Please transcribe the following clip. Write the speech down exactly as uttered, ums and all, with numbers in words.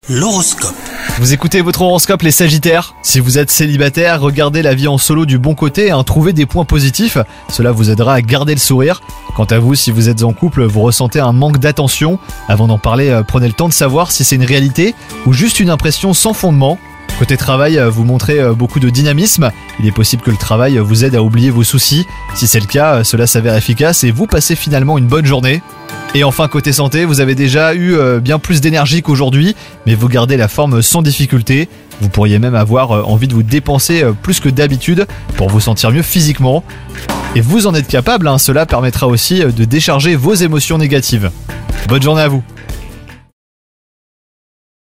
L'horoscope. Vous écoutez votre horoscope les Sagittaires. Si vous êtes célibataire, regardez la vie en solo du bon côté et trouvez des points positifs. Cela vous aidera à garder le sourire. Quant à vous, si vous êtes en couple, vous ressentez un manque d'attention. Avant d'en parler, prenez le temps de savoir si c'est une réalité ou juste une impression sans fondement. Côté travail, vous montrez beaucoup de dynamisme. Il est possible que le travail vous aide à oublier vos soucis. Si c'est le cas, cela s'avère efficace et vous passez finalement une bonne journée. Et enfin, côté santé, vous avez déjà eu bien plus d'énergie qu'aujourd'hui, mais vous gardez la forme sans difficulté. Vous pourriez même avoir envie de vous dépenser plus que d'habitude pour vous sentir mieux physiquement. Et vous en êtes capable, hein, cela permettra aussi de décharger vos émotions négatives. Bonne journée à vous!